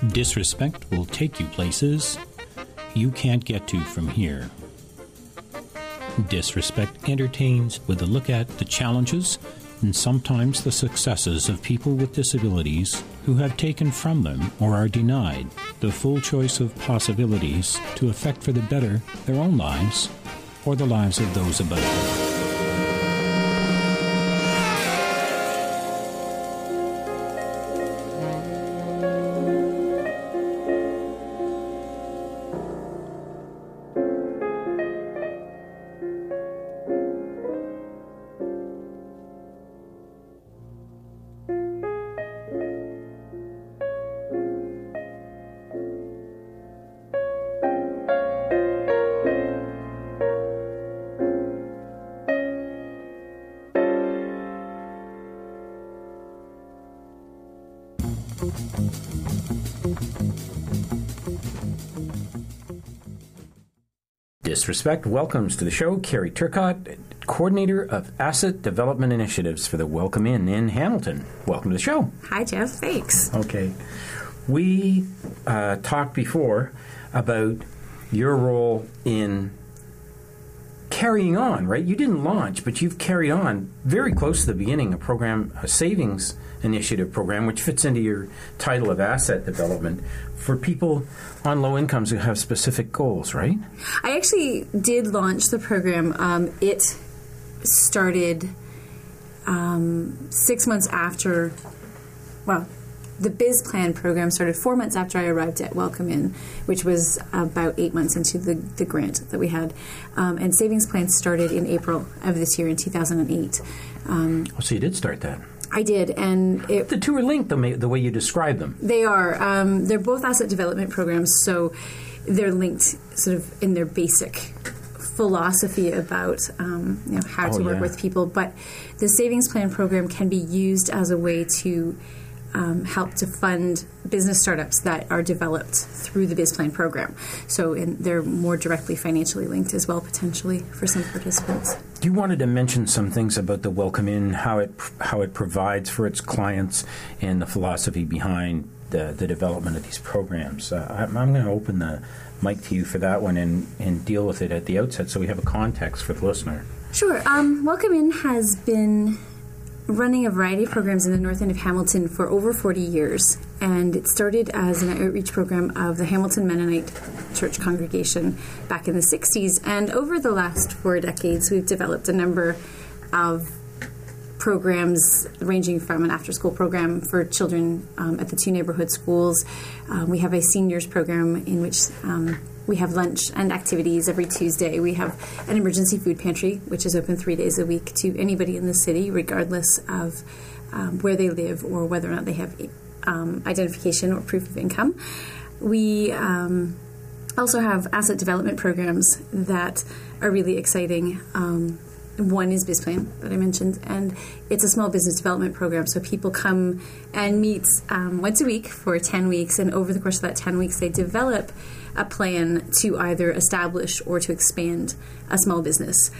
Disrespect will take you places you can't get to from here. Disrespect entertains with a look at the challenges and sometimes the successes of people with disabilities who have taken from them or are denied the full choice of possibilities to affect for the better their own lives or the lives of those about them. Disrespect welcomes to the show Carrie Turcott, Coordinator of Asset Development Initiatives for the Welcome Inn in Hamilton. Welcome to the show. Hi, Jeff. Thanks. Okay. We talked before about your role in carrying on, right? You didn't launch, but you've carried on very close to the beginning a program, a savings initiative program, which fits into your title of asset development for people on low incomes who have specific goals, right? I actually did launch the program. It started 6 months after, the Biz Plan program started 4 months after I arrived at Welcome Inn, which was about 8 months into the grant that we had. And Savings Plan started in April of this year in 2008. So you did start that. I did, and the two are linked the way you describe them. They are. They're both asset development programs, so they're linked sort of in their basic philosophy about how to work with people. But the Savings Plan program can be used as a way to help to fund business startups that are developed through the Biz Plan program. So they're more directly financially linked as well, potentially, for some participants. You wanted to mention some things about the Welcome Inn, how it provides for its clients, and the philosophy behind the development of these programs. I'm going to open the mic to you for that one and deal with it at the outset so we have a context for the listener. Sure. Welcome Inn has been running a variety of programs in the north end of Hamilton for over 40 years, and it started as an outreach program of the Hamilton Mennonite Church congregation back in the 60s, and over the last 4 decades we've developed a number of programs ranging from an after-school program for children at the 2 neighborhood schools. We have a seniors program in which we have lunch and activities every Tuesday. We have an emergency food pantry, which is open 3 days a week to anybody in the city, regardless of where they live or whether or not they have identification or proof of income. We also have asset development programs that are really exciting. One is Biz Plan that I mentioned, and it's a small business development program. So people come and meet once a week for 10 weeks, and over the course of that 10 weeks, they develop a plan to either establish or to expand a small business.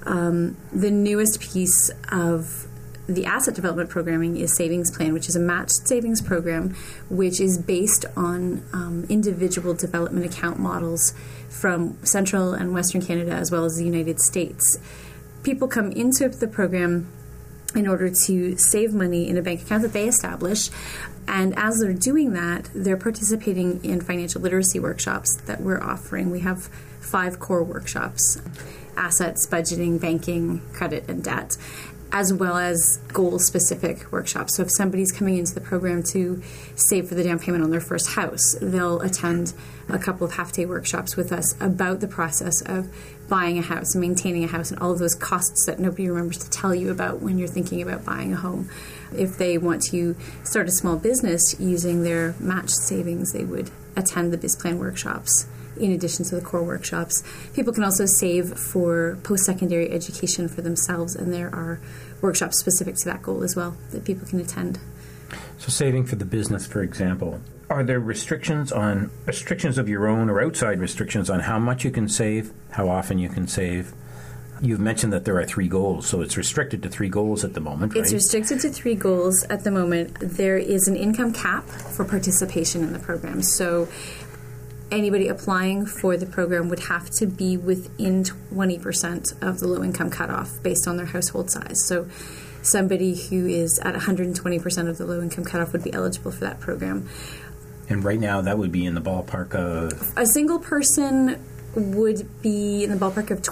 The newest piece of the asset development programming is Savings Plan, which is a matched savings program, which is based on individual development account models from Central and Western Canada as well as the United States. People come into the program in order to save money in a bank account that they establish. And as they're doing that, they're participating in financial literacy workshops that we're offering. We have 5 core workshops: assets, budgeting, banking, credit, and debt, as well as goal-specific workshops. So if somebody's coming into the program to save for the down payment on their first house, they'll attend a couple of half-day workshops with us about the process of buying a house and maintaining a house and all of those costs that nobody remembers to tell you about when you're thinking about buying a home. If they want to start a small business using their matched savings, they would attend the Biz Plan workshops in addition to the core workshops. People can also save for post-secondary education for themselves, and there are workshops specific to that goal as well that people can attend. So saving for the business, for example, are there restrictions of your own or outside restrictions on how much you can save, how often you can save, you've mentioned that there are 3 goals, so it's restricted to 3 goals at the moment, right? It's restricted to 3 goals at the moment. There is an income cap for participation in the program. So anybody applying for the program would have to be within 20% of the low-income cutoff based on their household size. So somebody who is at 120% of the low-income cutoff would be eligible for that program. And right now, that would be in the ballpark of... A single person would be in the ballpark of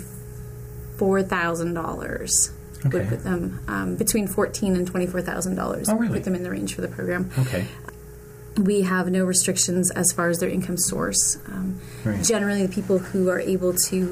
$24,000. Okay. Would put them between $14,000 and $24,000. Oh, really? Put them in the range for the program. Okay. We have no restrictions as far as their income source. Right. Generally, the people who are able to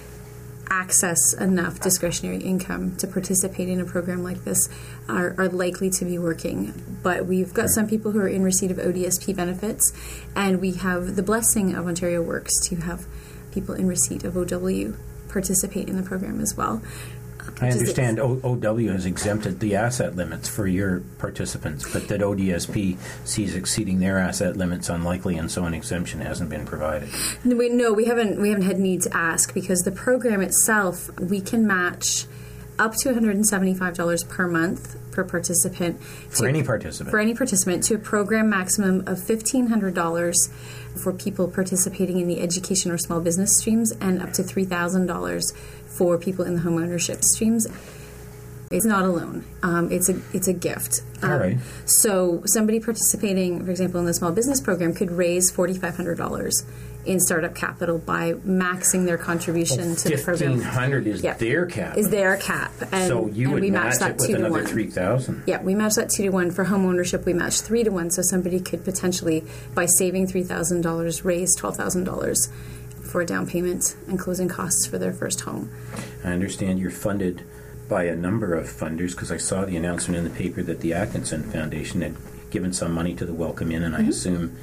access enough discretionary income to participate in a program like this are likely to be working. But we've got some people who are in receipt of ODSP benefits, and we have the blessing of Ontario Works to have people in receipt of OW participate in the program as well. I understand OW has exempted the asset limits for your participants, but that ODSP sees exceeding their asset limits unlikely, and so an exemption hasn't been provided. No, we haven't had need to ask, because the program itself, we can match up to $175 per month per participant. For any participant? For any participant, to a program maximum of $1,500 for people participating in the education or small business streams, and up to $3,000 for people in the home ownership streams. It's not a loan. It's a gift. All right. So somebody participating, for example, in the small business program could raise $4,500 in startup capital by maxing their contribution to the program. $1,500 is their cap. Is their cap. And, so you would match it with another $3,000. Yeah, we match that 2-to-1. For home ownership, we match 3-to-1. So somebody could potentially, by saving $3,000, raise $12,000 for a down payment and closing costs for their first home. I understand you're funded by a number of funders, because I saw the announcement in the paper that the Atkinson Foundation had given some money to the Welcome Inn, and I assume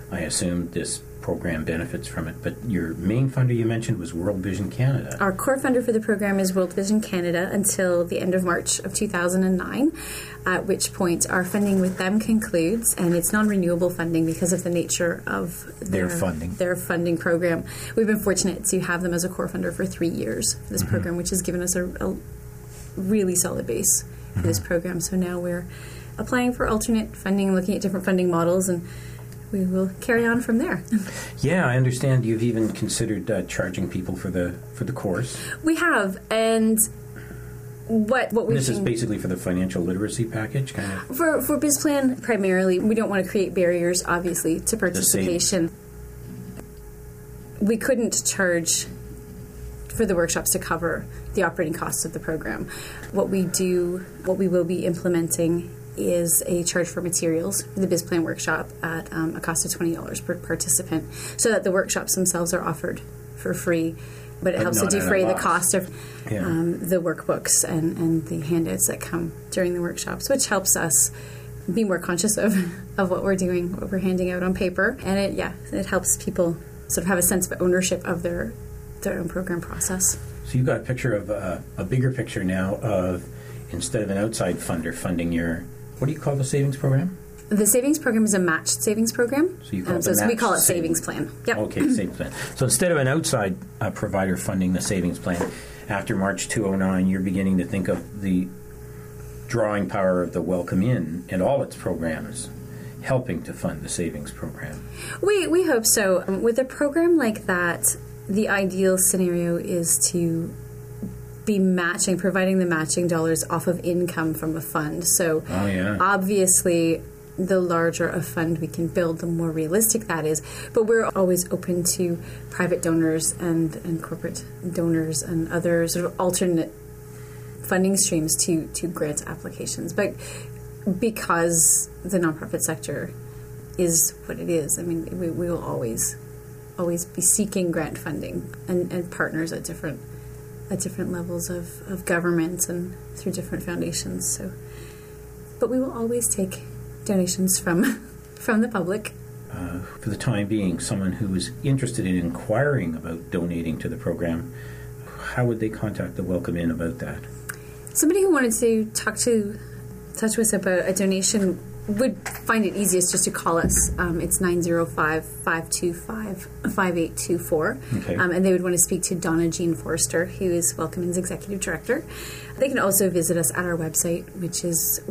this program benefits from it. But your main funder you mentioned was World Vision Canada. Our core funder for the program is World Vision Canada until the end of March of 2009, at which point our funding with them concludes, and it's non-renewable funding because of the nature of their funding program. We've been fortunate to have them as a core funder for 3 years for this program, which has given us a really solid base for this program. So now we're applying for alternate funding, looking at different funding models, and we will carry on from there. Yeah, I understand you've even considered charging people for the course. We have, and what we this is basically for the financial literacy package, kind of. For BizPlan primarily, we don't want to create barriers, obviously, to participation. We couldn't charge for the workshops to cover the operating costs of the program. What we will be implementing is a charge for materials for the BizPlan workshop at a cost of $20 per participant, so that the workshops themselves are offered for free, but it helps to defray the cost of the workbooks and the handouts that come during the workshops, which helps us be more conscious of what we're doing, what we're handing out on paper, and it helps people sort of have a sense of ownership of their own program process. So you've got a picture of a bigger picture now of, instead of an outside funder funding your, what do you call the savings program? The savings program is a matched savings program. So you call it we call it savings plan. Yep. Okay, savings plan. So instead of an outside provider funding the savings plan, after March 2009, you're beginning to think of the drawing power of the Welcome Inn and all its programs helping to fund the savings program. We hope so. With a program like that, the ideal scenario is to be providing the matching dollars off of income from a fund. So obviously, the larger a fund we can build, the more realistic that is. But we're always open to private donors and corporate donors and other sort of alternate funding streams to grant applications. But because the nonprofit sector is what it is, I mean, we will always be seeking grant funding and partners at different levels of government and through different foundations. So, but we will always take donations from the public. For the time being, someone who is interested in inquiring about donating to the program, how would they contact the Welcome Inn about that? Somebody who wanted to talk to us about a donation would find it easiest just to call us. It's 905-525-5824. Okay. And they would want to speak to Donna Jean Forster, who is Welcome In's Executive Director. They can also visit us at our website, which is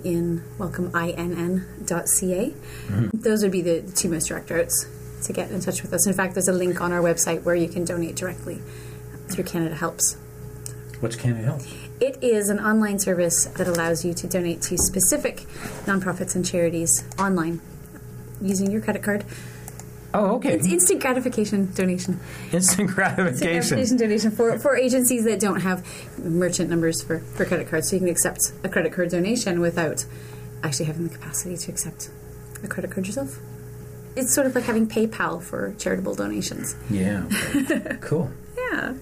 welcomeinn.ca. Those would be the two most direct routes to get in touch with us. In fact, there's a link on our website where you can donate directly through Canada Helps. What's Canada Help? It is an online service that allows you to donate to specific nonprofits and charities online using your credit card. Oh, okay. It's instant gratification donation. Instant gratification. Instant gratification for agencies that don't have merchant numbers for credit cards. So you can accept a credit card donation without actually having the capacity to accept a credit card yourself. It's sort of like having PayPal for charitable donations. Yeah. Okay. Cool. Yeah.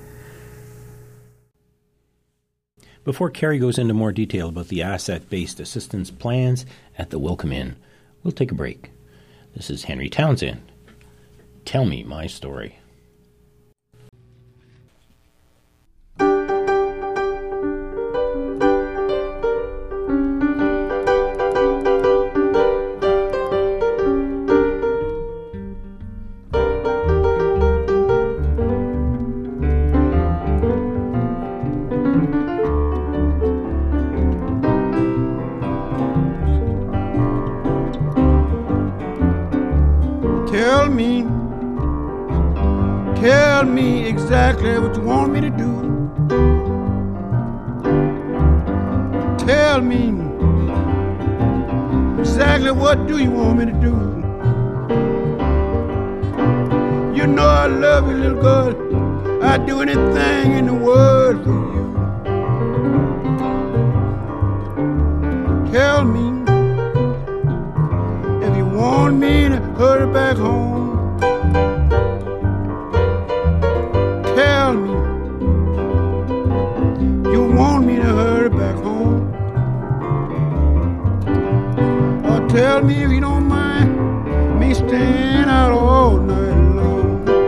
Before Carrie goes into more detail about the asset-based assistance plans at the Welcome Inn, we'll take a break. This is Henry Townsend. Tell me my story. Tell me exactly what you want me to do. Tell me exactly what do you want me to do. You know I love you, little girl. I'd do anything in the world for you. Tell me if you want me to hurry back home. Tell me you want me to hurry back home. Or tell me if you don't mind me staying out all night long.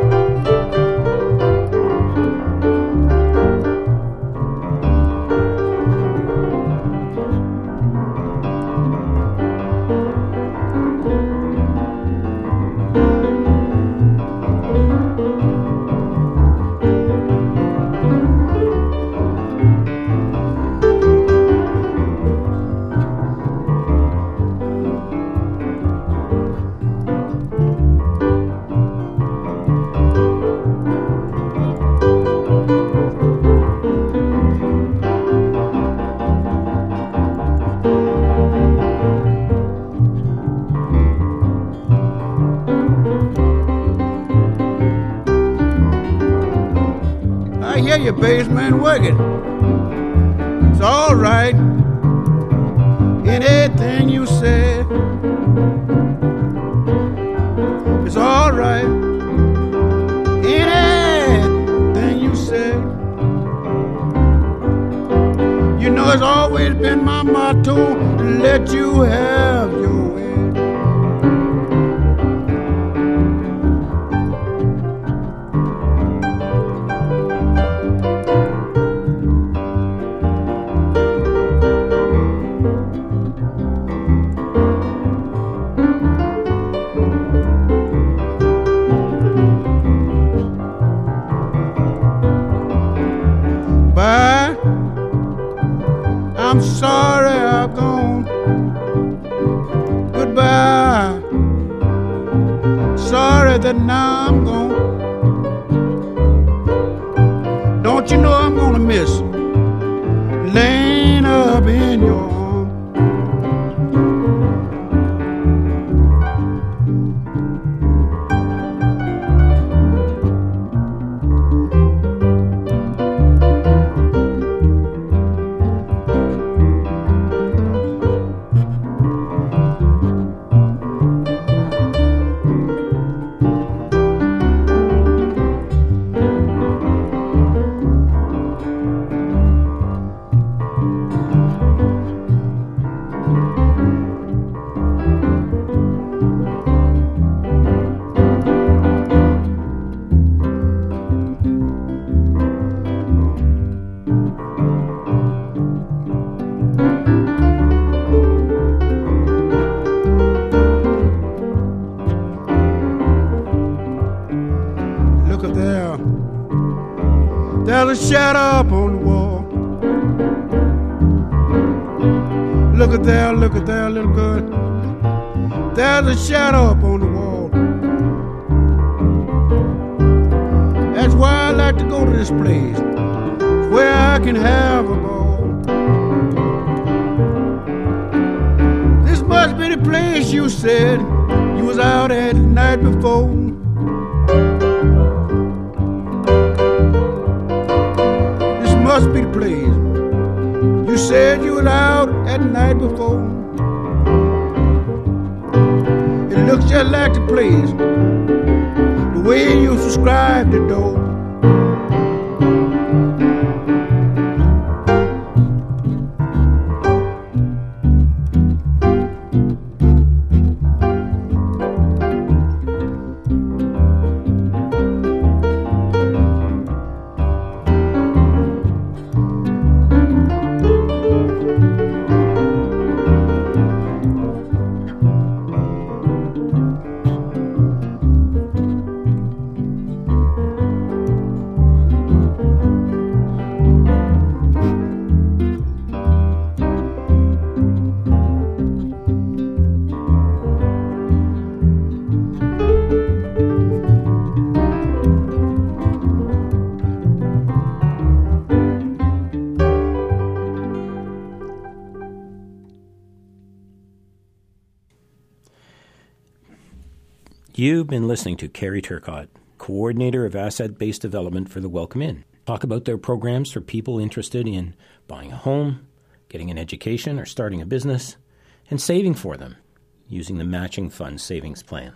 Your basement working. It's all right. Anything you say. It's all right. Anything you say. You know it's always been my motto to let you have your way. I'm sorry I've gone. Goodbye. Sorry that now I'm gone. Don't you know I'm gonna miss laying up in your arms. There's a shadow up on the wall. Look at there, little girl. There's a shadow up on the wall. That's why I like to go to this place, where I can have a ball. This must be the place you said you was out at the night before. This must be the place you said you was out at the night before. It looks just like the place, the way you subscribe the door. You've been listening to Carrie Turcotte, Coordinator of Asset-Based Development for the Welcome Inn. Talk about their programs for people interested in buying a home, getting an education, or starting a business, and saving for them using the Matching Fund Savings Plan.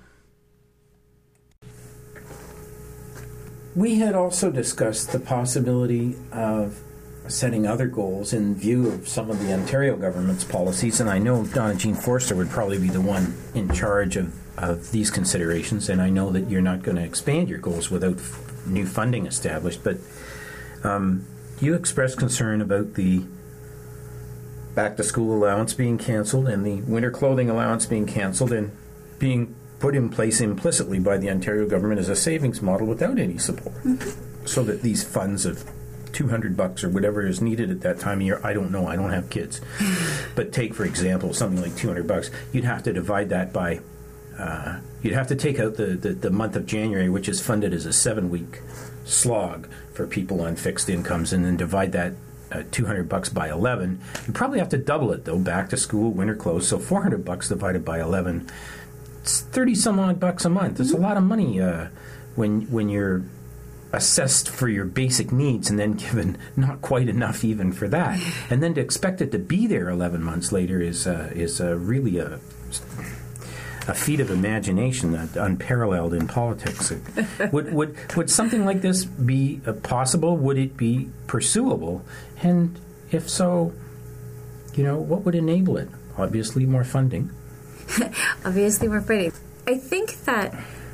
We had also discussed the possibility of setting other goals in view of some of the Ontario government's policies, and I know Donna Jean Forster would probably be the one in charge of these considerations, and I know that you're not going to expand your goals without new funding established, but you expressed concern about the back-to-school allowance being canceled and the winter clothing allowance being canceled and being put in place implicitly by the Ontario government as a savings model without any support. Mm-hmm. So that these funds of $200 or whatever is needed at that time of year, I don't know, I don't have kids. But take, for example, something like $200, you'd have to divide that by you'd have to take out the month of January, which is funded as a 7-week slog for people on fixed incomes, and then divide that $200 by 11. You probably have to double it, though, back to school, winter clothes. So $400 divided by 11, it's 30-some odd bucks a month. It's a lot of money when you're assessed for your basic needs and then given not quite enough even for that. And then to expect it to be there 11 months later is really a feat of imagination that unparalleled in politics. Would something like this be possible? Would it be pursuable? And if so, what would enable it? Obviously, more funding. Obviously, more funding. I think that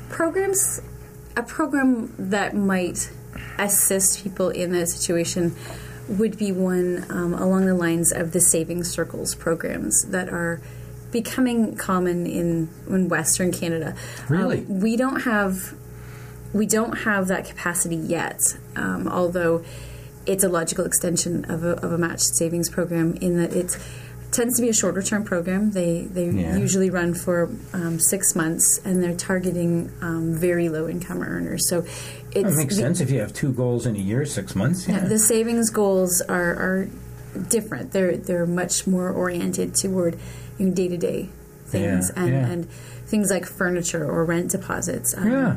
a program that might assist people in that situation would be one along the lines of the savings circles programs that are becoming common in Western Canada. Really? We don't have that capacity yet, although it's a logical extension of a matched savings program in that it tends to be a shorter term program. They usually run for 6 months, and they're targeting very low income earners. So it makes sense if you have 2 goals in a year, 6 months. Yeah. The savings goals are different. They're much more oriented toward day-to-day things and things like furniture or rent deposits. There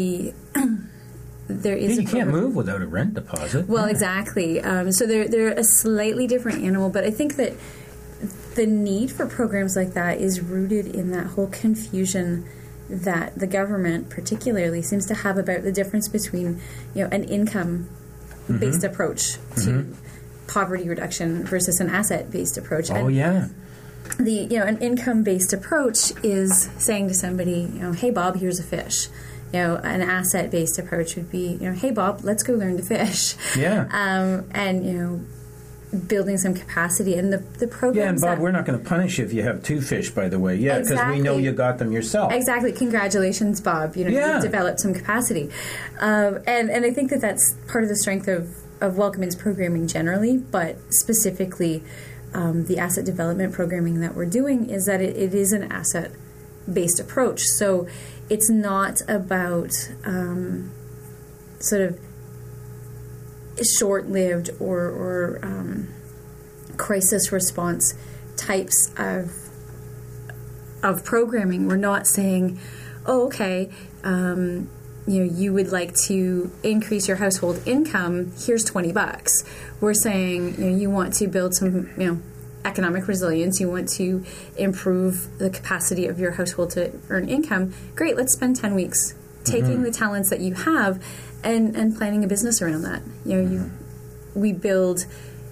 is you can't move without a rent deposit. Well, exactly. So they're a slightly different animal, but I think that the need for programs like that is rooted in that whole confusion that the government particularly seems to have about the difference between an income-based approach to poverty reduction versus an asset-based approach. An income-based approach is saying to somebody, hey Bob, here's a fish. An asset-based approach would be, hey Bob, let's go learn to fish. Yeah. And building some capacity and the programs. Yeah, and Bob, we're not going to punish you if you have 2 fish, by the way. Yeah, because we know you got them yourself. Exactly. Congratulations, Bob. You've developed some capacity. And I think that's part of the strength of Welcome In's programming generally, but specifically the asset development programming that we're doing is that it is an asset-based approach. So it's not about sort of short-lived or crisis response types of programming. We're not saying, oh, okay, you would like to increase your household income, here's $20. We're saying, you want to build some, economic resilience, you want to improve the capacity of your household to earn income. Great, let's spend 10 weeks taking the talents that you have and planning a business around that. We build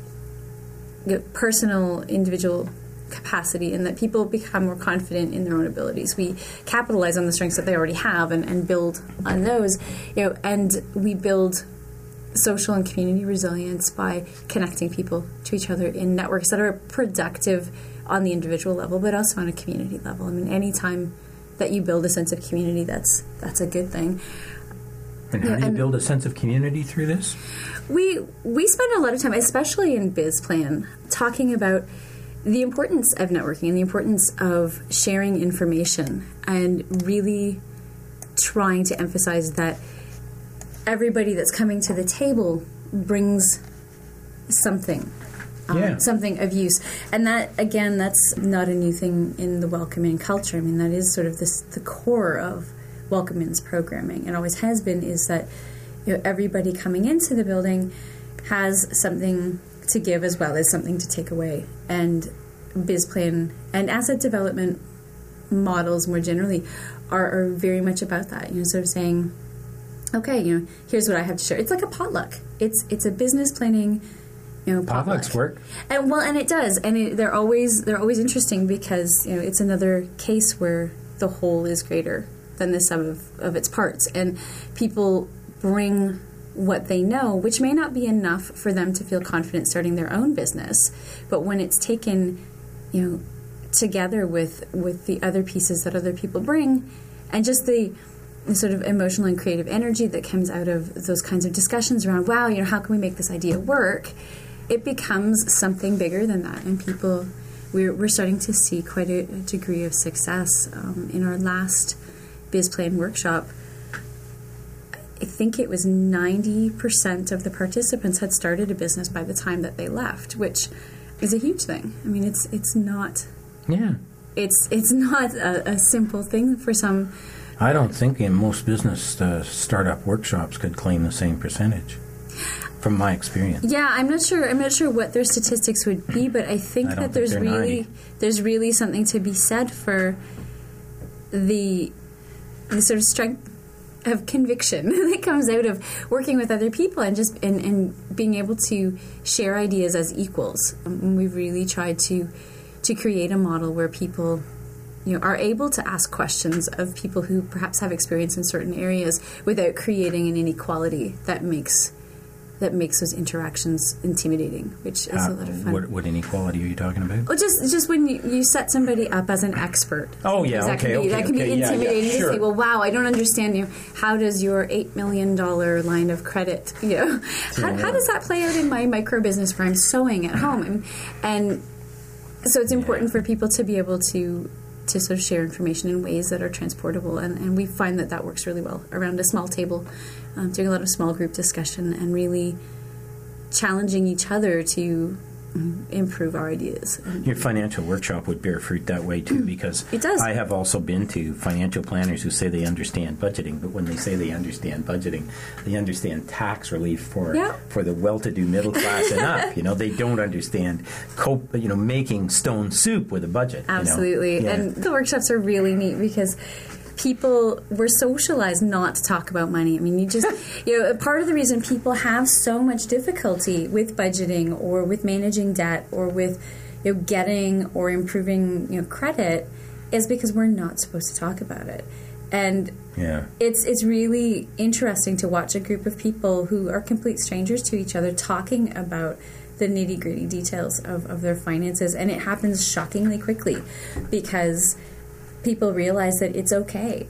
personal, individual capacity, and that people become more confident in their own abilities. We capitalize on the strengths that they already have and build on those, and we build social and community resilience by connecting people to each other in networks that are productive on the individual level, but also on a community level. I mean, anytime that you build a sense of community, that's a good thing. And how do you build a sense of community through this? We spend a lot of time, especially in BizPlan, talking about the importance of networking and the importance of sharing information, and really trying to emphasize that everybody that's coming to the table brings something. Something of use. And that, again, that's not a new thing in the Welcome In culture. I mean, that is sort of the core of Welcome In's programming, and always has been, is that everybody coming into the building has something to give as well as something to take away. And BizPlan and asset development models more generally are very much about that. Sort of saying, okay, here's what I have to share. It's like a potluck. It's a business planning, potluck. Potlucks work. And it does. And they're always interesting because it's another case where the whole is greater than the sum of its parts, and people bring what they know, which may not be enough for them to feel confident starting their own business, but when it's taken together with the other pieces that other people bring, and just the sort of emotional and creative energy that comes out of those kinds of discussions around, wow, how can we make this idea work, it becomes something bigger than that. And people, we're starting to see quite a degree of success. In our last BizPlan workshop, I think it was 90% of the participants had started a business by the time that they left, which is a huge thing. I mean, it's not. Yeah. It's not a simple thing for some. I don't think in most business startup workshops could claim the same percentage, from my experience. Yeah, I'm not sure what their statistics would be, but I think that there's really something to be said for the sort of strength of conviction that comes out of working with other people and just and being able to share ideas as equals. We've really tried to create a model where people are able to ask questions of people who perhaps have experience in certain areas without creating an inequality that makes those interactions intimidating, which is a lot of fun. What inequality are you talking about? Well, just when you set somebody up as an expert. Oh, yeah, that can be intimidating sure. to say, well, wow, I don't understand you. How does your $8 million line of credit, how does that play out in my micro business where I'm sewing at home? And so it's important for people to be able to sort of share information in ways that are transportable, and we find that works really well around a small table, doing a lot of small group discussion and really challenging each other to improve our ideas. Your financial workshop would bear fruit that way too, because it does. I have also been to financial planners who say they understand budgeting, but when they say they understand budgeting, they understand tax relief for the well-to-do middle class and up. They don't understand making stone soup with a budget. Absolutely. And the workshops are really neat because people were socialized not to talk about money. I mean, you just, part of the reason people have so much difficulty with budgeting or with managing debt or with, getting or improving, credit is because we're not supposed to talk about it. And it's really interesting to watch a group of people who are complete strangers to each other talking about the nitty-gritty details of their finances. And it happens shockingly quickly because people realize that it's okay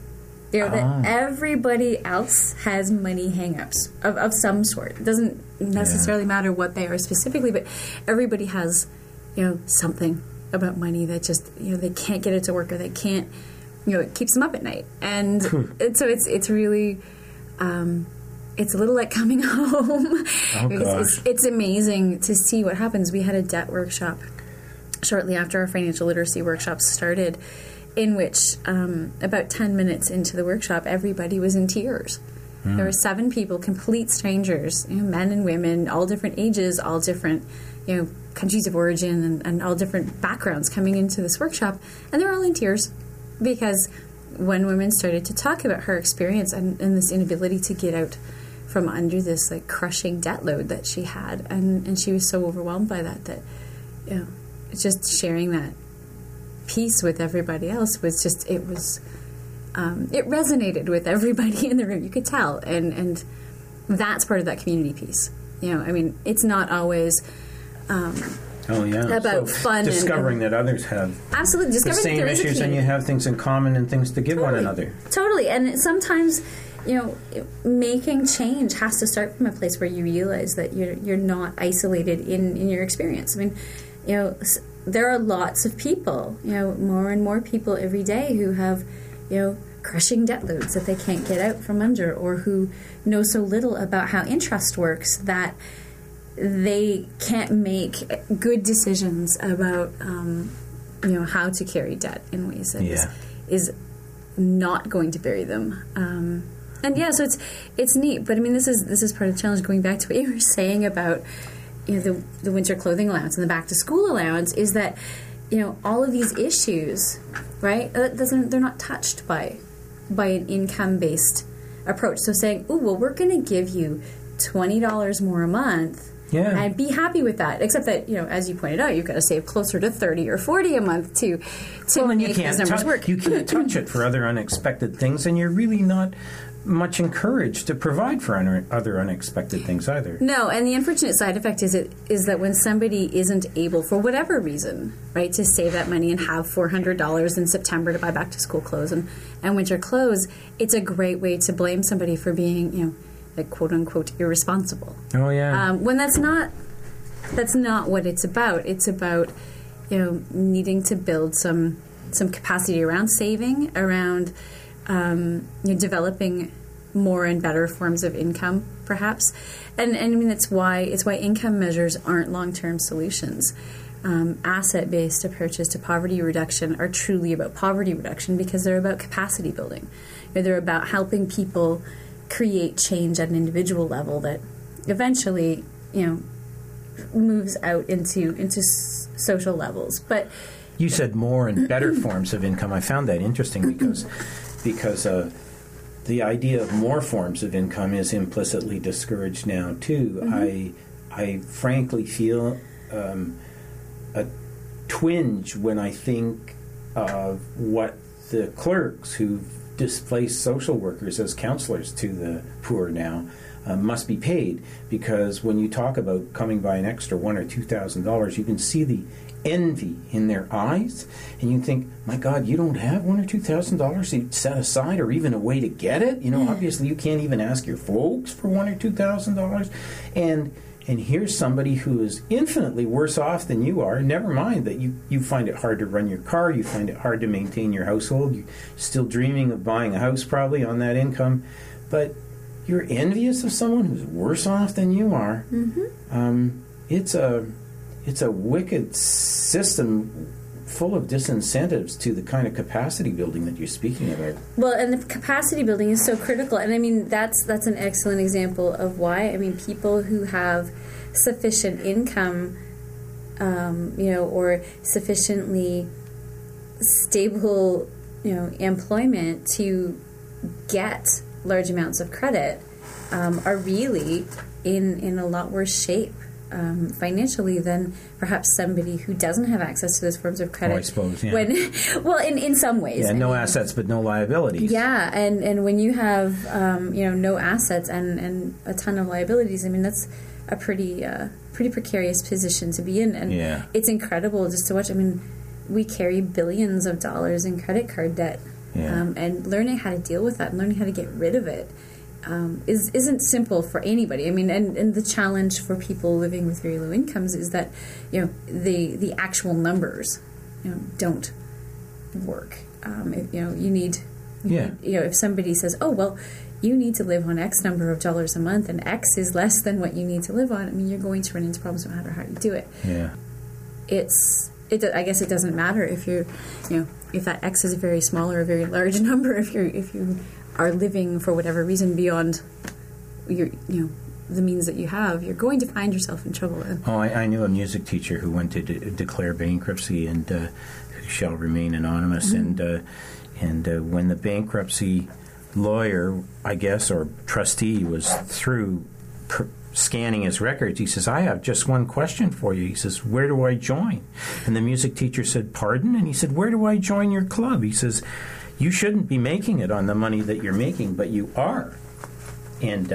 That everybody else has money hang-ups of some sort. It doesn't necessarily matter what they are specifically, but everybody has, something about money that just, they can't get it to work, or they can't, it keeps them up at night. And so it's really, it's a little like coming home. It's amazing to see what happens. We had a debt workshop shortly after our financial literacy workshops started, in which about 10 minutes into the workshop, everybody was in tears. There were 7 people, complete strangers, men and women, all different ages, all different, countries of origin, and all different backgrounds coming into this workshop, and they're all in tears because one woman started to talk about her experience and this inability to get out from under this like crushing debt load that she had, and she was so overwhelmed by that just sharing that piece with everybody else was just, it resonated with everybody in the room. You could tell, and that's part of that community piece. It's not always about fun, discovering that others have absolutely the same issues, and you have things in common and things to give one another. Totally, and sometimes making change has to start from a place where you realize that you're not isolated in your experience. There are lots of people, more and more people every day who have, crushing debt loads that they can't get out from under, or who know so little about how interest works that they can't make good decisions about, how to carry debt in ways that is not going to bury them. So it's neat. But this is part of the challenge. Going back to what you were saying about the winter clothing allowance and the back to school allowance, is that all of these issues, right? They're not touched by an income based approach. So saying, we're going to give you $20 more a month. Yeah. And be happy with that. Except that, as you pointed out, you've got to save closer to $30 or $40 a month to make those numbers work. You can't touch it for other unexpected things, and you're really not much encouraged to provide for other unexpected things either. No, and the unfortunate side effect is that when somebody isn't able, for whatever reason, right, to save that money and have $400 in September to buy back to school clothes and winter clothes, it's a great way to blame somebody for being, like quote unquote irresponsible. Oh yeah. When that's not what it's about. It's about needing to build some capacity around saving, around developing more and better forms of income, perhaps. And it's why income measures aren't long-term solutions. Asset-based approaches to poverty reduction are truly about poverty reduction because they're about capacity building. They're about helping people create change at an individual level that eventually, moves out into social levels. But you said more and better forms of income. I found that interesting because the idea of more forms of income is implicitly discouraged now too. Mm-hmm. I frankly feel a twinge when I think of what the clerks who've displaced social workers as counselors to the poor now must be paid, because when you talk about coming by an extra $1,000 or $2,000, you can see the envy in their eyes, and you think, my God, you don't have $1,000 or $2,000 set aside, or even a way to get it. Obviously you can't even ask your folks for $1,000 or $2,000, and here's somebody who is infinitely worse off than you are. Never mind that you find it hard to run your car, you find it hard to maintain your household, you're still dreaming of buying a house probably on that income, but you're envious of someone who's worse off than you are. Mm-hmm. It's a wicked system full of disincentives to the kind of capacity building that you're speaking about. Well, and the capacity building is so critical. And that's an excellent example of why. People who have sufficient income, or sufficiently stable, employment to get large amounts of credit, are really in a lot worse shape financially than perhaps somebody who doesn't have access to those forms of credit. I suppose, yeah. In some ways. Yeah, no assets but no liabilities. Yeah, and when you have, no assets and a ton of liabilities, that's a pretty precarious position to be in. And yeah. It's incredible just to watch. We carry billions of dollars in credit card debt And learning how to deal with that and learning how to get rid of it isn't simple for anybody. I mean, and the challenge for people living with very low incomes is that, the actual numbers, don't work. If somebody says, oh, well, you need to live on X number of dollars a month and X is less than what you need to live on, I mean, you're going to run into problems no matter how you do it. Yeah. I guess it doesn't matter if you're, if that X is a very small or a very large number, if you are living for whatever reason beyond your, the means that you have, you're going to find yourself in trouble. I knew a music teacher who went to declare bankruptcy and who shall remain anonymous. Mm-hmm. And when the bankruptcy lawyer, I guess, or trustee was through scanning his records, he says, I have just one question for you. He says, where do I join? And the music teacher said, pardon? And he said, where do I join your club? He says, you shouldn't be making it on the money that you're making, but you are. And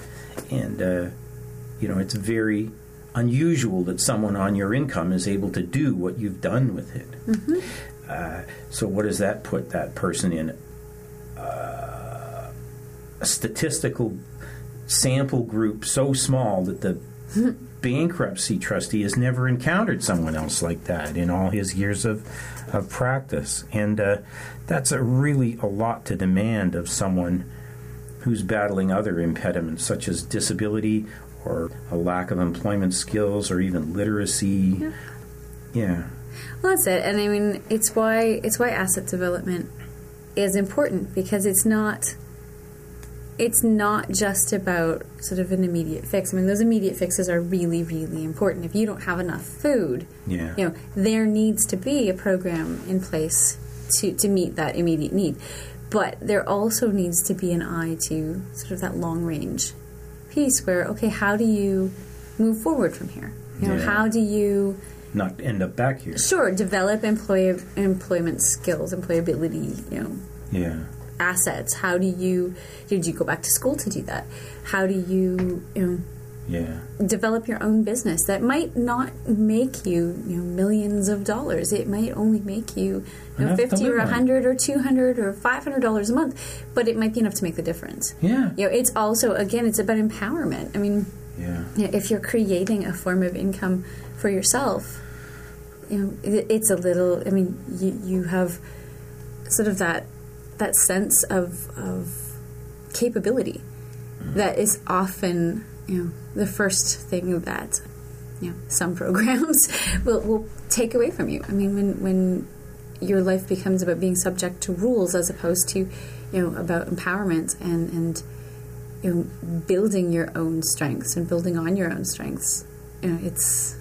it's very unusual that someone on your income is able to do what you've done with it. Mm-hmm. So what does that put that person in? A statistical sample group so small that the bankruptcy trustee has never encountered someone else like that in all his years of practice. And that's really a lot to demand of someone who's battling other impediments such as disability or a lack of employment skills or even literacy. Yeah. Well, that's it. And I mean, it's why asset development is important, because it's not just about sort of an immediate fix. I mean, those immediate fixes are really, really important. If you don't have enough food, there needs to be a program in place to meet that immediate need. But there also needs to be an eye to sort of that long-range piece where, okay, how do you move forward from here? How do you not end up back here? Sure, develop employment skills, employability, assets. How do you go back to school to do that? How do you develop your own business that might not make you millions of dollars? It might only make you $50 or $100 or $200 or $500 a month, but it might be enough to make the difference. It's also, again, it's about empowerment. I mean, if you're creating a form of income for yourself, it's a little, I mean, you have sort of that sense of capability that is often, the first thing that, some programs will take away from you. I mean, when your life becomes about being subject to rules as opposed to, about empowerment and building your own strengths and building on your own strengths, it's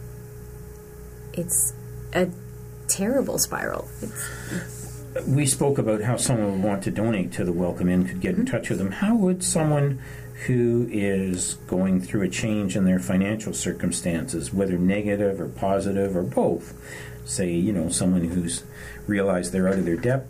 a terrible spiral. We spoke about how someone would want to donate to the Welcome Inn could get in touch with them. How would someone who is going through a change in their financial circumstances, whether negative or positive or both, say, someone who's realized they're out of their debt,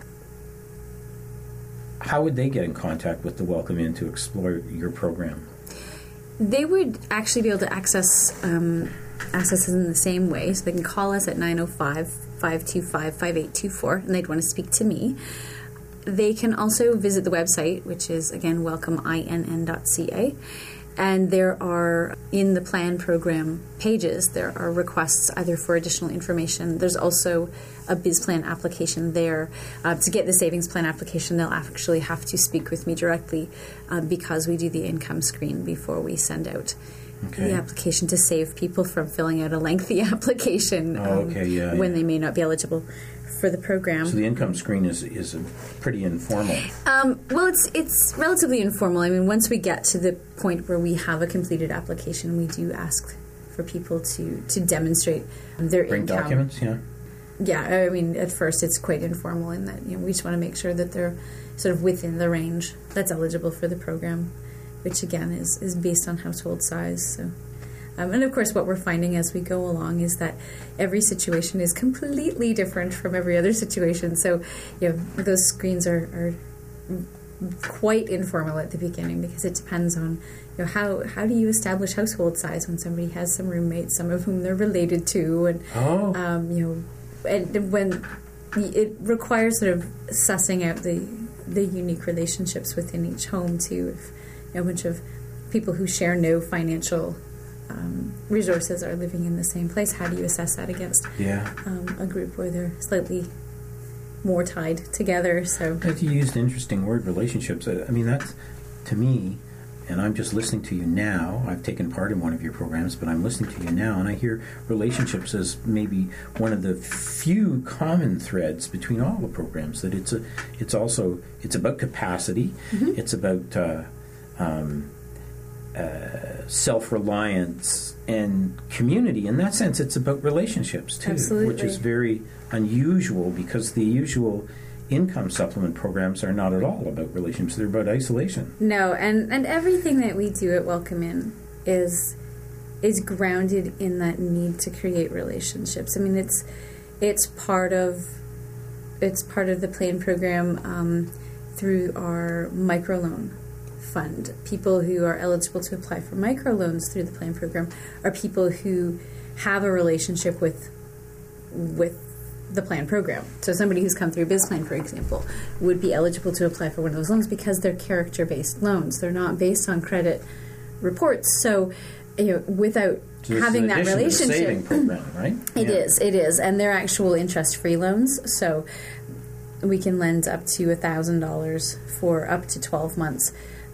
how would they get in contact with the Welcome Inn to explore your program? They would actually be able to access in the same way. So they can call us at 905-525-5824, and they'd want to speak to me. They can also visit the website, which is, again, welcomeinn.ca. And there are, in the plan program pages, there are requests either for additional information. There's also a BizPlan application there. To get the savings plan application, they'll actually have to speak with me directly because we do the income screen before we send out the application to save people from filling out a lengthy application when they may not be eligible for the program. So the income screen is pretty informal. Well, it's relatively informal. I mean, once we get to the point where we have a completed application, we do ask for people to demonstrate their income. Bring documents, Yeah, I mean, at first it's quite informal in that we just want to make sure that they're sort of within the range that's eligible for the program, which again is based on household size. So. And of course, what we're finding as we go along is that every situation is completely different from every other situation. So, those screens are quite informal at the beginning because it depends on, how do you establish household size when somebody has some roommates, some of whom they're related to, and and when it requires sort of sussing out the unique relationships within each home too. If a bunch of people who share no financial resources are living in the same place, how do you assess that against a group where they're slightly more tied together? So you used an interesting word, relationships. I mean, that's, to me, and I'm just listening to you now. I've taken part in one of your programs, but I'm listening to you now, and I hear relationships as maybe one of the few common threads between all the programs. That it's about capacity, it's about self-reliance and community. In that sense, it's about relationships too, Absolutely. Which is very unusual because the usual income supplement programs are not at all about relationships. They're about isolation. No, and everything that we do at Welcome In is grounded in that need to create relationships. I mean, it's part of the PLAN program through our microloan fund. People who are eligible to apply for microloans through the PLAN program are people who have a relationship with the PLAN program. So somebody who's come through BizPlan, for example, would be eligible to apply for one of those loans because they're character-based loans. They're not based on credit reports. So, without having that relationship, to the saving program, right? It is, and they're actual interest-free loans. So we can lend up to $1,000 for up to 12 months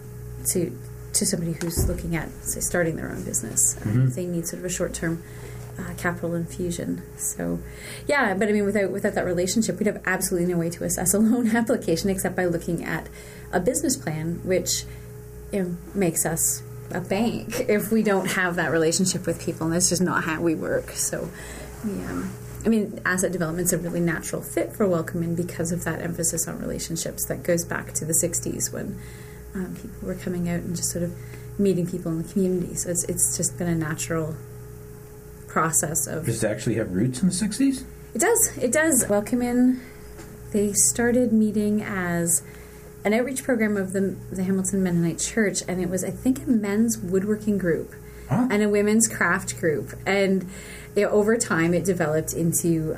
to somebody who's looking at, say, starting their own business. If they need sort of a short-term capital infusion. So, yeah, but I mean, without that relationship, we'd have absolutely no way to assess a loan application except by looking at a business plan, which makes us a bank if we don't have that relationship with people, and that's just not how we work. So, yeah. I mean, asset development's a really natural fit for Welcome In because of that emphasis on relationships that goes back to the 60s when people were coming out and just sort of meeting people in the community. So it's just been a natural process of... Does it actually have roots in the 60s? It does. Welcome In, they started meeting as an outreach program of the Hamilton Mennonite Church, and it was, I think, a men's woodworking group and a women's craft group. And over time, it developed into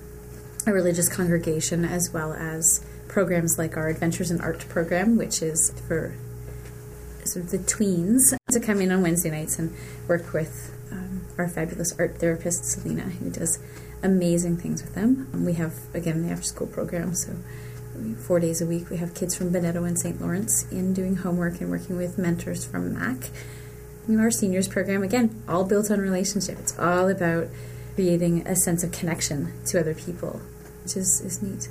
a religious congregation, as well as programs like our Adventures in Art program, which is for sort of the tweens to come in on Wednesday nights and work with our fabulous art therapist, Selena, who does amazing things with them. We have, again, the after-school program, so 4 days a week we have kids from Bonetto and St. Lawrence in doing homework and working with mentors from MAC. We have our seniors program, again, all built on relationship. It's all about creating a sense of connection to other people, which is neat.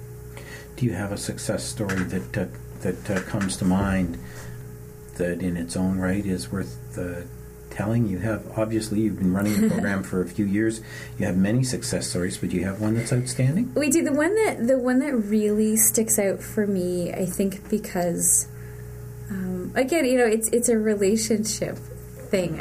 Do you have a success story that comes to mind that in its own right is worth telling? You've been running the program for a few years. You have many success stories, but do you have one that's outstanding? We do. The one that really sticks out for me, I think, because again, it's a relationship thing.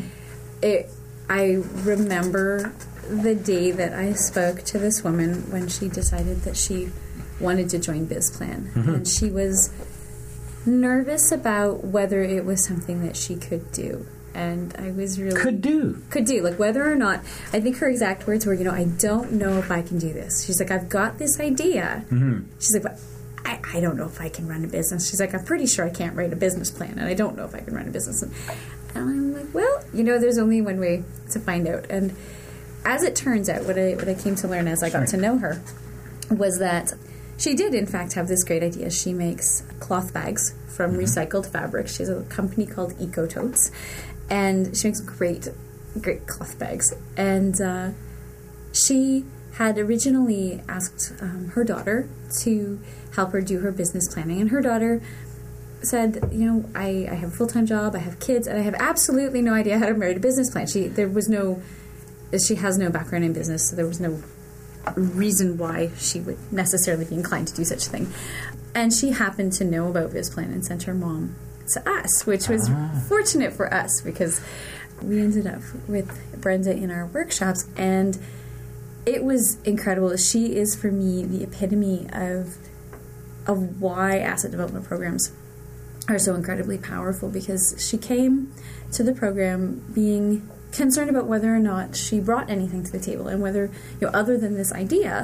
I remember the day that I spoke to this woman when she decided that she wanted to join BizPlan, and she was nervous about whether it was something that she could do. And I was really... Could do. Like, whether or not... I think her exact words were, I don't know if I can do this. She's like, I've got this idea. She's like, but I don't know if I can run a business. She's like, I'm pretty sure I can't write a business plan, and I don't know if I can run a business. And I'm like, well, there's only one way to find out. And as it turns out, what I came to learn as I got to know her was that she did, in fact, have this great idea. She makes cloth bags from recycled fabric. She has a company called Eco Totes, and she makes great cloth bags. And she had originally asked her daughter to help her do her business planning, and her daughter said, I have a full-time job, I have kids, and I have absolutely no idea how to write a business plan. She has no background in business, so there was no reason why she would necessarily be inclined to do such a thing. And she happened to know about BizPlan and sent her mom to us, which was fortunate for us because we ended up with Brenda in our workshops, and it was incredible. She is, for me, the epitome of why asset development programs are so incredibly powerful, because she came to the program being concerned about whether or not she brought anything to the table, and whether, other than this idea,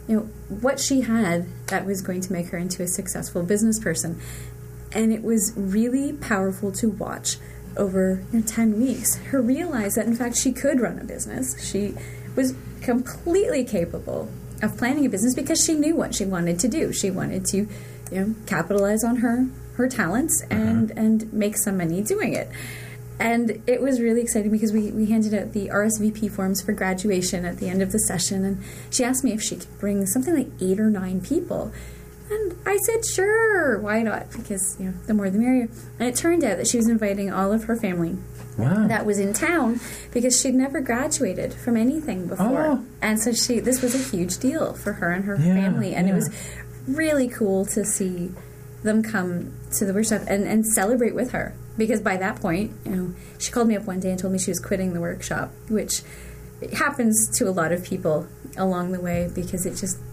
what she had that was going to make her into a successful business person. And it was really powerful to watch over 10 weeks. Her realize that, in fact, she could run a business. She was completely capable of planning a business because she knew what she wanted to do. She wanted to, capitalize on her talents and make some money doing it. And it was really exciting because we handed out the RSVP forms for graduation at the end of the session, and she asked me if she could bring something like 8 or 9 people. And I said, sure, why not? Because, the more the merrier. And it turned out that she was inviting all of her family that was in town because she'd never graduated from anything before. Oh. And so this was a huge deal for her and her family. And it was really cool to see them come to the workshop and celebrate with her. Because by that point, she called me up one day and told me she was quitting the workshop, which happens to a lot of people along the way because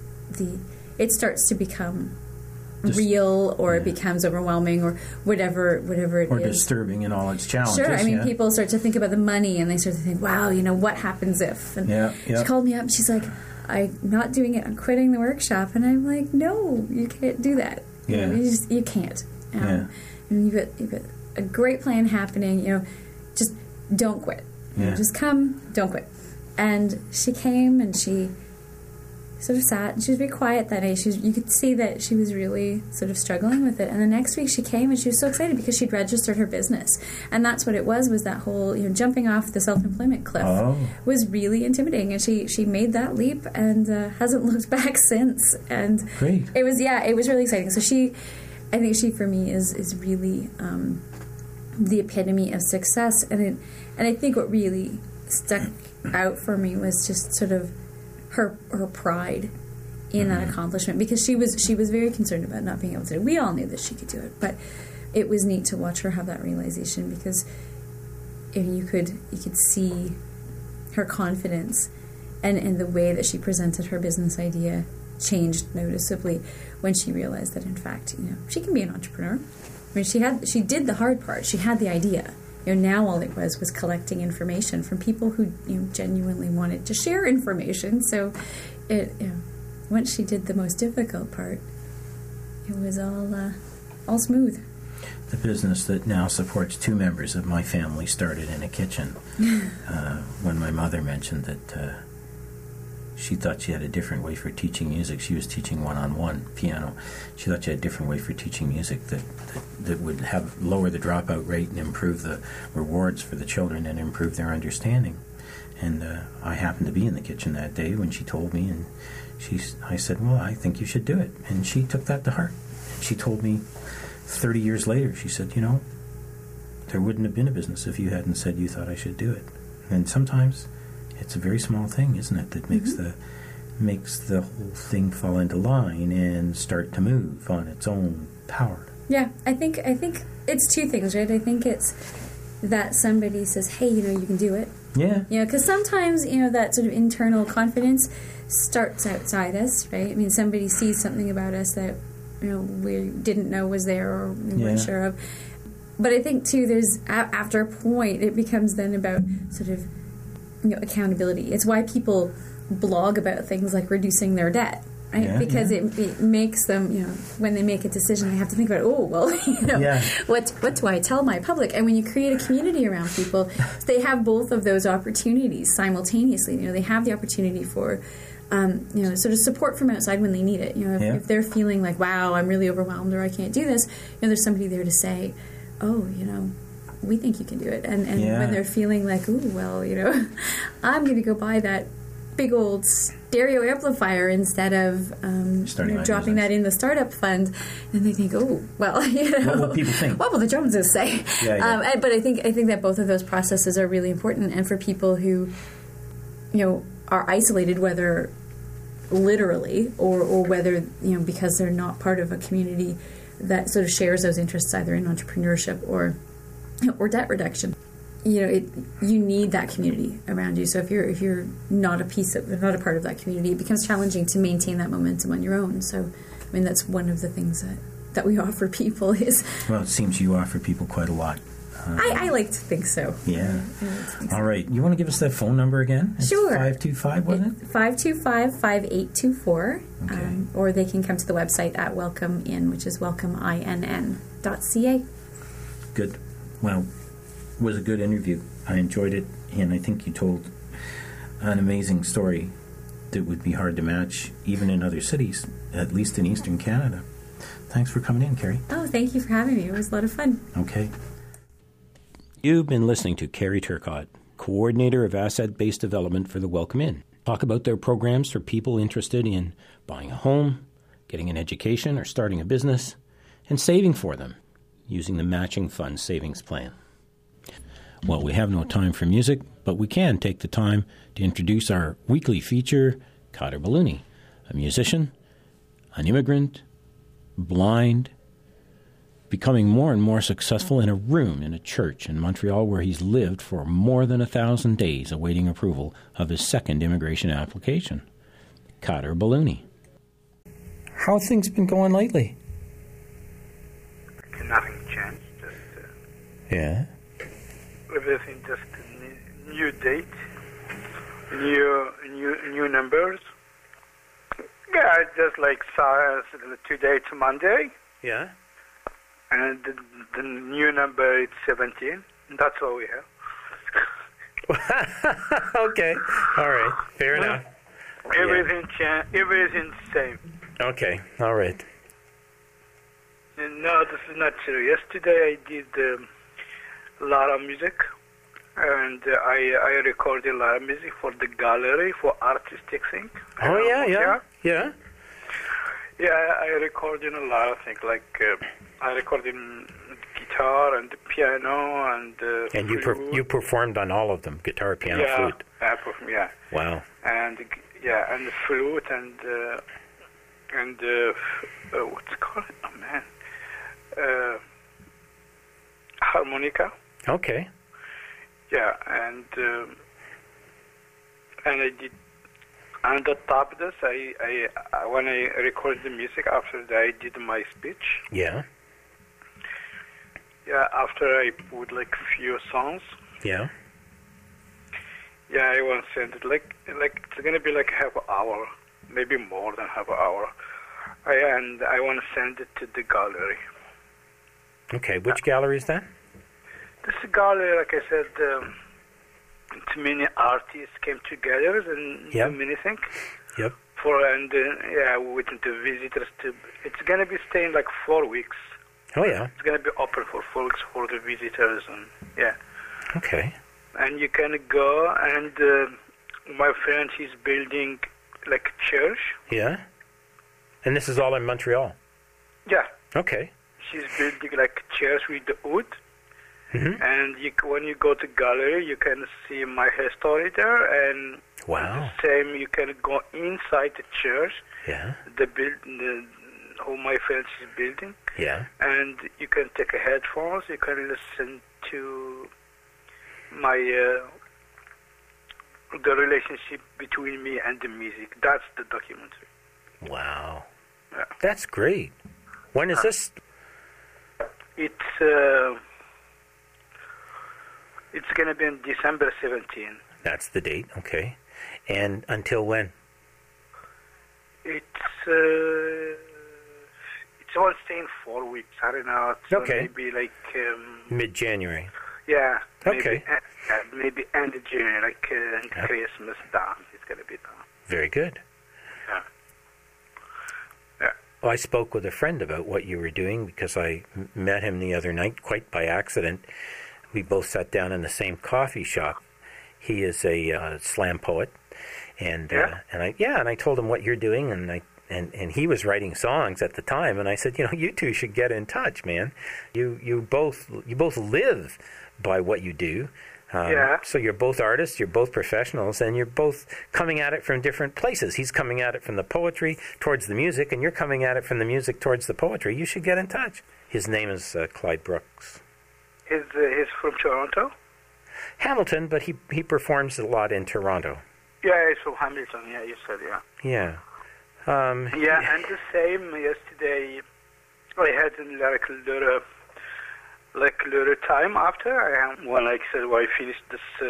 it starts to become real, or it becomes overwhelming, or whatever it is. Or disturbing in all its challenges. Sure, I mean, people start to think about the money, and they start to think, wow, what happens if? And she called me up, and she's like, I'm not doing it, I'm quitting the workshop. And I'm like, no, you can't do that. Yeah. You can't. And you've got a great plan happening, just don't quit. Just come, don't quit. And she came, and she sort of sat, and she was very quiet that day. You could see that she was really sort of struggling with it. And the next week she came, and she was so excited because she'd registered her business. And that's what it was that whole, jumping off the self-employment cliff was really intimidating. And she made that leap and hasn't looked back since. And great. It was really exciting. So I think she for me is really the epitome of success. And I think what really stuck out for me was just sort of her pride in that accomplishment, because she was very concerned about not being able to do it. We all knew that she could do it, but it was neat to watch her have that realization, because you could see her confidence and the way that she presented her business idea changed noticeably when she realized that, in fact, she can be an entrepreneur. I mean, she did the hard part. She had the idea. Now all it was collecting information from people who genuinely wanted to share information. So, once she did the most difficult part, it was all smooth. The business that now supports 2 members of my family started in a kitchen. When my mother mentioned that she thought she had a different way for teaching music. She was teaching one-on-one piano. She thought she had a different way for teaching music that would lower the dropout rate and improve the rewards for the children and improve their understanding. And I happened to be in the kitchen that day when she told me, and I said, well, I think you should do it. And she took that to heart. She told me 30 years later, she said, there wouldn't have been a business if you hadn't said you thought I should do it. And sometimes it's a very small thing, isn't it, that makes the whole thing fall into line and start to move on its own power. Yeah, I think it's 2 things, right? I think it's that somebody says, hey, you can do it. Yeah. Because sometimes, that sort of internal confidence starts outside us, right? I mean, somebody sees something about us that, we didn't know was there or we weren't sure of. But I think, too, there's, after a point, it becomes then about sort of, accountability. It's why people blog about things like reducing their debt, right? Because it makes them, when they make a decision, they have to think about, what do I tell my public? And when you create a community around people, they have both of those opportunities simultaneously. They have the opportunity for, sort of support from outside when they need it. If they're feeling like, wow, I'm really overwhelmed or I can't do this, there's somebody there to say, we think you can do it. And when they're feeling like, ooh, well, I'm going to go buy that big old stereo amplifier instead of dropping that in the startup fund, and they think, oh, well, what will people think? What will the Joneses say? But I think that both of those processes are really important, and for people who, are isolated, whether literally or whether because they're not part of a community that sort of shares those interests, either in entrepreneurship or debt reduction. You need that community around you. So if you're not not a part of that community, it becomes challenging to maintain that momentum on your own. So, I mean, that's one of the things that we offer people is. Well, it seems you offer people quite a lot. I like to think so. Yeah. All right. You want to give us that phone number again? It's Sure. 525, wasn't it? 525-5824. Okay. Or they can come to the website at Welcome Inn, which is welcomeinn.ca. Good. Well, it was a good interview. I enjoyed it, and I think you told an amazing story that would be hard to match even in other cities, at least in Eastern Canada. Thanks for coming in, Carrie. Oh, thank you for having me. It was a lot of fun. Okay. You've been listening to Carrie Turcott, Coordinator of Asset-Based Development for the Welcome Inn. Talk about their programs for people interested in buying a home, getting an education, or starting a business, and saving for them using the Matching Fund Savings Plan. Well, we have no time for music, but we can take the time to introduce our weekly feature, Kader Balouni, a musician, an immigrant, blind, becoming more and more successful in a room in a church in Montreal where he's lived for more than 1,000 days awaiting approval of his second immigration application. Kader Balouni. How things been going lately? Nothing changed. Just Yeah. everything. Just a new date, new numbers. Yeah, just like today to Monday, Yeah. and the new number is 17. That's all we have. Okay. All right. Fair enough. Everything's same. Okay. All right. And no, this is not true. Yesterday I did a lot of music, and I recorded a lot of music for the gallery for artistic things. Oh, yeah. Yeah, I recorded a lot of things, like I recorded guitar and piano and And flute. you performed on all of them, guitar, piano, flute. Yeah, Wow. and the flute and what's it called? Oh man, harmonica. Okay. Yeah, and I did. On the top of this, I when I recorded the music, after that I did my speech. Yeah. Yeah, after I put like few songs. Yeah. Yeah, I want to send it like it's gonna be like half an hour, maybe more than half an hour. And I want to send it to the gallery. Okay. Which gallery is that? This gallery, like I said, too many artists came together and Yep. do many things. Yep. With the visitors to. It's gonna be staying like 4 weeks. Oh, yeah. It's gonna be open for 4 weeks for the visitors and yeah. Okay. And you can go and my friend, he's building like a church. Yeah. And this is all in Montreal. Yeah. Okay. She's building like a church with the wood. Mm-hmm. And when you go to gallery, you can see my history there, and Wow. the same you can go inside the church, Yeah. who my friend is building, Yeah. and you can take a headphones. You can listen to my the relationship between me and the music. That's the documentary. Wow. Yeah. That's great. When is this? It's gonna be on December 17. That's the date. Okay. And until when? It's all staying 4 weeks. I don't know. It's Okay. Maybe like Mid-January. yeah. Okay. Maybe end of June, like Christmas down. It's gonna be down. Very good. Yeah. Yeah. Well, I spoke with a friend about what you were doing because I met him the other night, quite by accident. We both sat down in the same coffee shop. He is a slam poet, and I told him what you're doing, and he was writing songs at the time, and I said, you two should get in touch, man. You both live by what you do. So you're both artists, you're both professionals, and you're both coming at it from different places. He's coming at it from the poetry towards the music, and you're coming at it from the music towards the poetry. You should get in touch. His name is Clyde Brooks. He's from Toronto? Hamilton, but he performs a lot in Toronto. Yeah, he's from Hamilton. Yeah, you said, yeah. Yeah. And the same yesterday, I had like like a little time after when I said I finished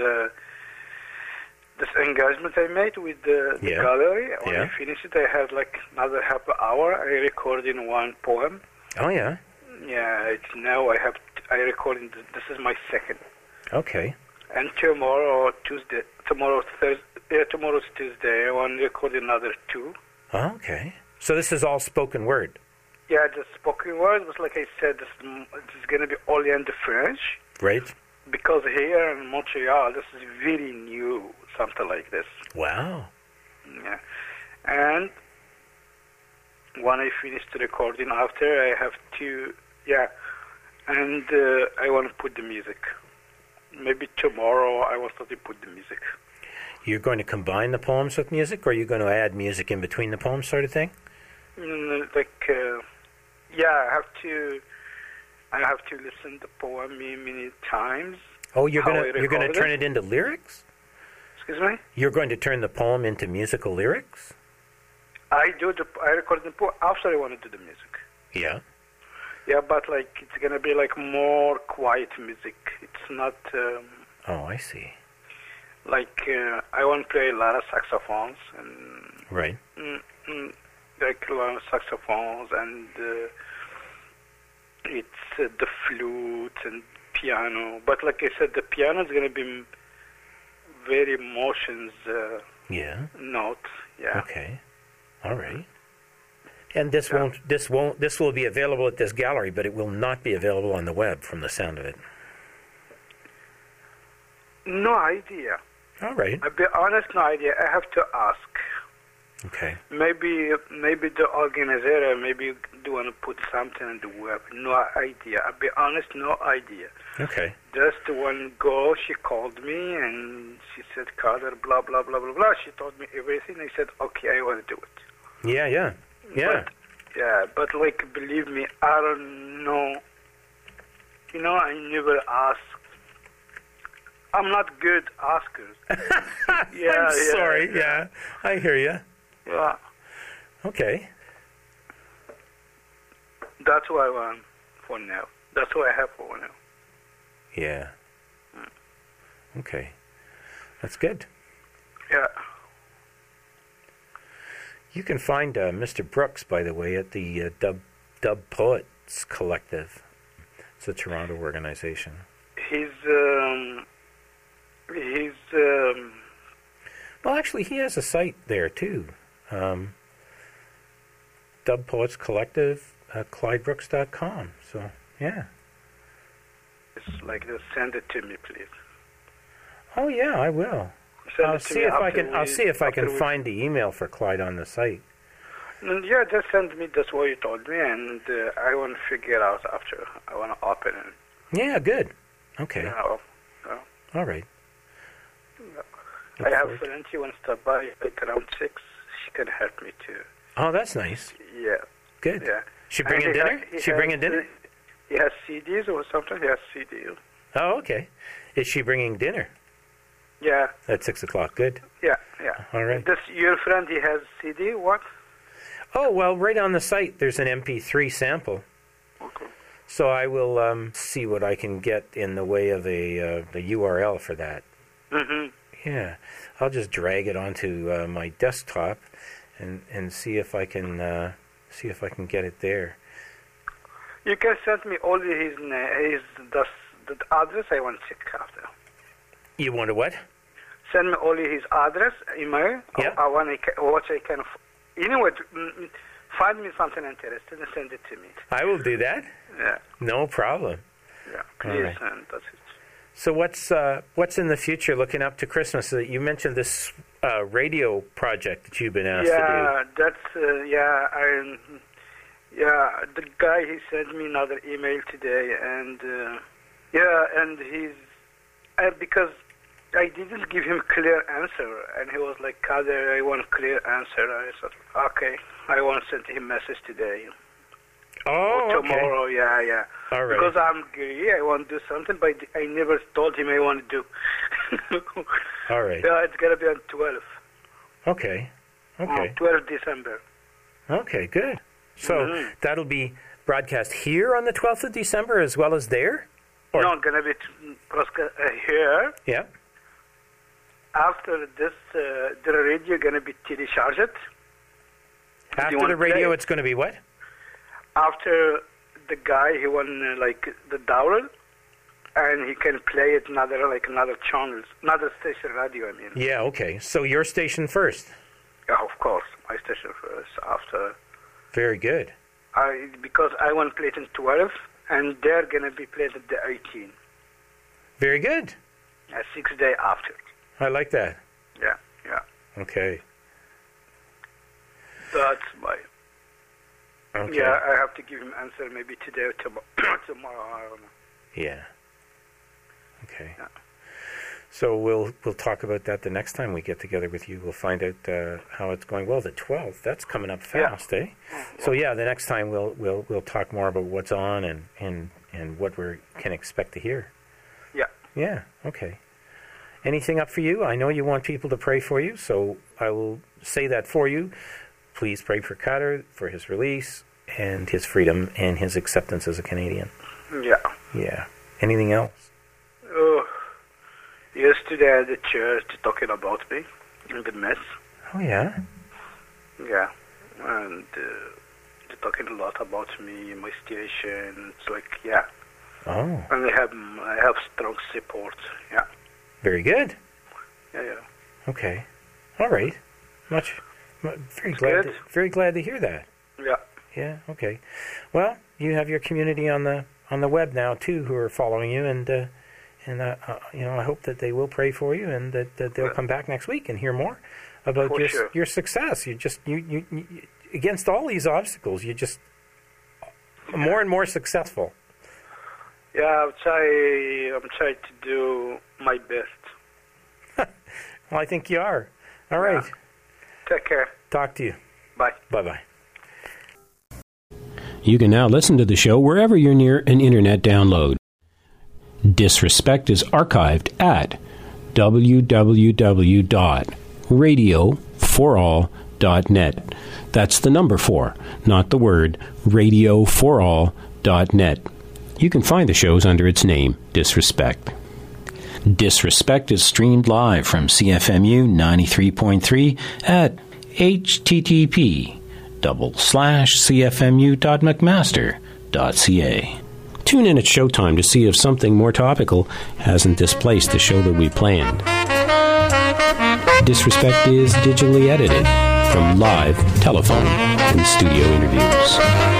this engagement I made with the gallery. When I finished it, I had like another half hour. I recorded one poem. Oh yeah. Yeah, it's now I recorded. This is my second. Okay. And tomorrow's Tuesday. Tomorrow's Tuesday. I want to record another 2. Okay. So this is all spoken word. Yeah, the spoken word was like I said. This is going to be only in the French. Right. Because here in Montreal, this is very new, something like this. Wow. Yeah. And when I finish the recording after, I have to, and I want to put the music. Maybe tomorrow I will start to put the music. You're going to combine the poems with music, or are you going to add music in between the poems sort of thing? I have to listen to the poem many times. Oh, you're going to turn it into lyrics? Excuse me? You're going to turn the poem into musical lyrics? I record the poem after I want to do the music. Yeah. Yeah, but like it's going to be like more quiet music. It's not... oh, I see. Like I want to play a lot of saxophones. And right. Like a lot of saxophones and... it's the flute and piano, but like I said, the piano is going to be very emotions note. Yeah. Okay. All right. And this will be available at this gallery, but it will not be available on the web from the sound of it. No idea. All right. I'll be honest, no idea. I have to ask. Okay. Maybe the organizer maybe do want to put something on the web. No idea. I'll be honest, no idea. Okay. Just one girl, she called me and she said, Carter, blah, blah, blah, blah, blah. She told me everything. I said, okay, I want to do it. Yeah. But like, believe me, I don't know. You know, I never ask. I'm not good askers. I'm sorry. Yeah, I hear you. Yeah. Okay. That's what I want for now. That's what I have for now. Yeah. Okay. That's good. Yeah. You can find Mr. Brooks, by the way, at the Dub Poets Collective. It's a Toronto organization. Well, actually, he has a site there, too. Dub Poets Collective, ClydeBrooks.com. So, yeah. It's like this. Send it to me, please. Oh, yeah, I will. I'll see if I can find the email for Clyde on the site. Yeah, just send me just what you told me, and I want to figure it out after. I want to open it. Yeah, good. Okay. All right. I have a friend, she wants to buy like around 6. She can help me too. Oh, that's nice. Yeah. Good. Yeah. She bringing dinner? She bringing dinner? He has CDs or something. He has CDs. Oh, okay. Is she bringing dinner? Yeah. At 6 o'clock. Good. Yeah. All right. Your friend, he has CD. What? Oh, well, right on the site, there's an MP3 sample. Okay. So I will see what I can get in the way of the URL for that. Mm-hmm. Yeah, I'll just drag it onto my desktop and see if I can get it there. You can send me only the address. I want to check after. You want to what? Send me only his address, email. Yeah. I can. Anyway, find me something interesting and send it to me. I will do that. Yeah. No problem. Yeah, please, right. and that's it. So what's in the future looking up to Christmas? You mentioned this radio project that you've been asked to do. Yeah, that's the guy, he sent me another email today, and and because I didn't give him clear answer, and he was like, Kader, I want a clear answer. I said, okay, I want to send him a message today. Oh, or tomorrow, okay. Yeah. All right. Because I'm gay, I want to do something, but I never told him I want to do. All right. Yeah, it's going to be on 12th. Okay. 12th December. Okay, good. So that'll be broadcast here on the 12th of December as well as there? No, gonna be here. Yeah. After this, the radio gonna be telecharged. After the radio, it's going to be what? After the guy, he won like the download, and he can play it another channels, another station radio. I mean. Yeah. Okay. So your station first. Yeah, of course, my station first. After. Very good. Because I want to play it in 12, and they're gonna be played at the 18. Very good. 6 days after. I like that. Yeah. Okay. That's my. Okay. Yeah, I have to give him answer maybe today or tomorrow. I don't know. Yeah. Okay. Yeah. So we'll talk about that the next time we get together with you. We'll find out how it's going. Well, the 12th, that's coming up fast, eh? So yeah, the next time we'll talk more about what's on and what we can expect to hear. Yeah. Yeah. Okay. Anything up for you? I know you want people to pray for you, so I will say that for you. Please pray for Kader, for his release and his freedom and his acceptance as a Canadian. Yeah. Yeah. Anything else? Yesterday at the church, talking about me in the mess. Oh, yeah? Yeah. And they're talking a lot about me, my situation. It's like, yeah. Oh. And I have strong support. Yeah. Very good. Yeah. Okay. All right. Very glad to hear that. Yeah. Yeah. Okay. Well, you have your community on the web now too, who are following you, and I hope that they will pray for you, and that they'll come back next week and hear more about your success. You against all these obstacles, you're just more and more successful. Yeah, I'm trying to do my best. Well, I think you are. All right. Take care. Talk to you. Bye. Bye-bye. You can now listen to the show wherever you're near an internet download. Disrespect is archived at www.radioforall.net. That's the number 4, not the word, radioforall.net. You can find the shows under its name, Disrespect. Disrespect is streamed live from CFMU 93.3 at http://cfmu.mcmaster.ca. Tune in at showtime to see if something more topical hasn't displaced the show that we planned. Disrespect is digitally edited from live telephone and studio interviews.